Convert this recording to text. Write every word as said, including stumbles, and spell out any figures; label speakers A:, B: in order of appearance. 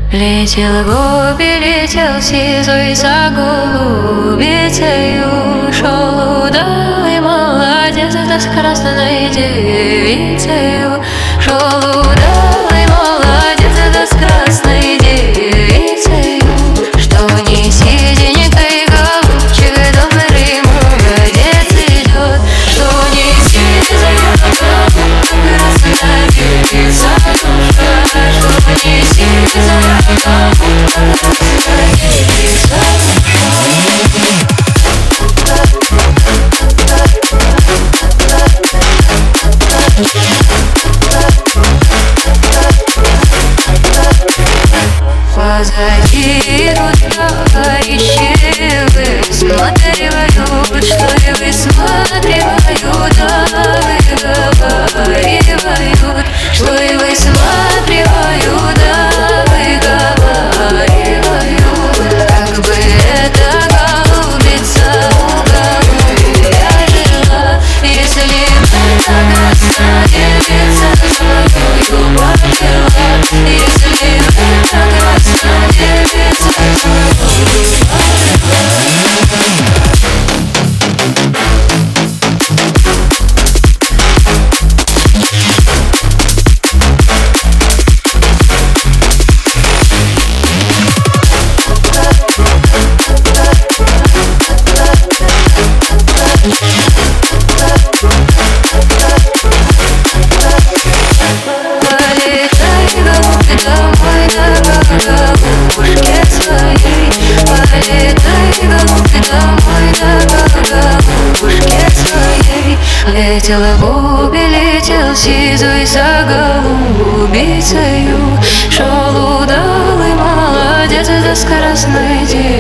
A: Летел голубь, летел сизой за голубицею, шел удалый молодец да с красной девицею, шел удалый молодец да с красной девицею. Что неси денег-ой, голубчик, добрый молодец идет, что неси денег-ой, красная девица нужна, что неси позади идут товарищи, высматривают, что ли высматривают, да выговаривают, что ли высматривают, да выговаривают. Как бы эта голубица голубя жила, если бы эта красная девица свою пожила, если бы эта красная девица свою летел голубь, летел сизой за голубицею, шел удалый молодец да с красной девицею.